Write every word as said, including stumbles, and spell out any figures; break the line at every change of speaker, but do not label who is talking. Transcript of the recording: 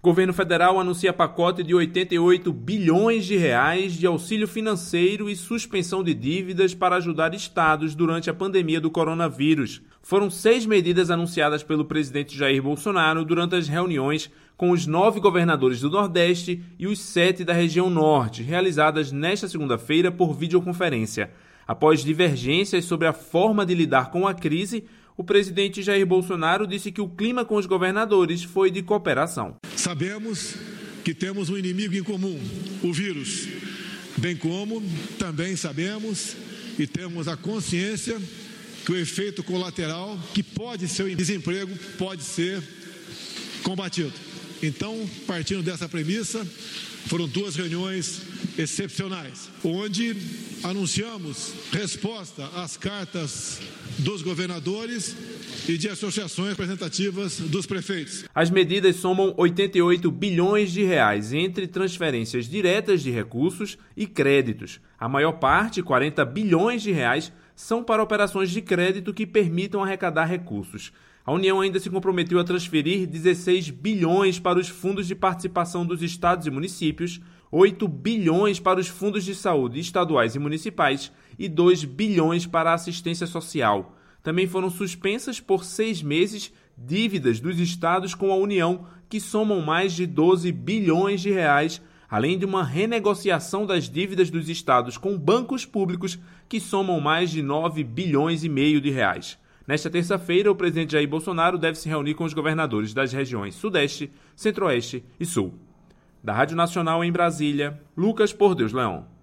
O governo federal anuncia pacote de oitenta e oito bilhões de reais de auxílio financeiro e suspensão de dívidas para ajudar estados durante a pandemia do coronavírus. Foram seis medidas anunciadas pelo presidente Jair Bolsonaro durante as reuniões com os nove governadores do Nordeste e os sete da região Norte, realizadas nesta segunda-feira por videoconferência. Após divergências sobre a forma de lidar com a crise, o presidente Jair Bolsonaro disse que o clima com os governadores foi de cooperação.
Sabemos que temos um inimigo em comum, o vírus, bem como também sabemos e temos a consciência que o efeito colateral, que pode ser o desemprego, pode ser combatido. Então, partindo dessa premissa, foram duas reuniões excepcionais, onde anunciamos resposta às cartas dos governadores e de associações representativas dos prefeitos.
As medidas somam oitenta e oito bilhões de reais entre transferências diretas de recursos e créditos. A maior parte, quarenta bilhões de reais, são para operações de crédito que permitam arrecadar recursos. A União ainda se comprometeu a transferir dezesseis bilhões para os fundos de participação dos estados e municípios, oito bilhões para os fundos de saúde estaduais e municipais e dois bilhões para a assistência social. Também foram suspensas por seis meses dívidas dos estados com a União, que somam mais de doze bilhões de reais, além de uma renegociação das dívidas dos estados com bancos públicos, que somam mais de nove bilhões e meio de reais. Nesta terça-feira, o presidente Jair Bolsonaro deve se reunir com os governadores das regiões Sudeste, Centro-Oeste e Sul. Da Rádio Nacional em Brasília, Lucas Por Deus Leão.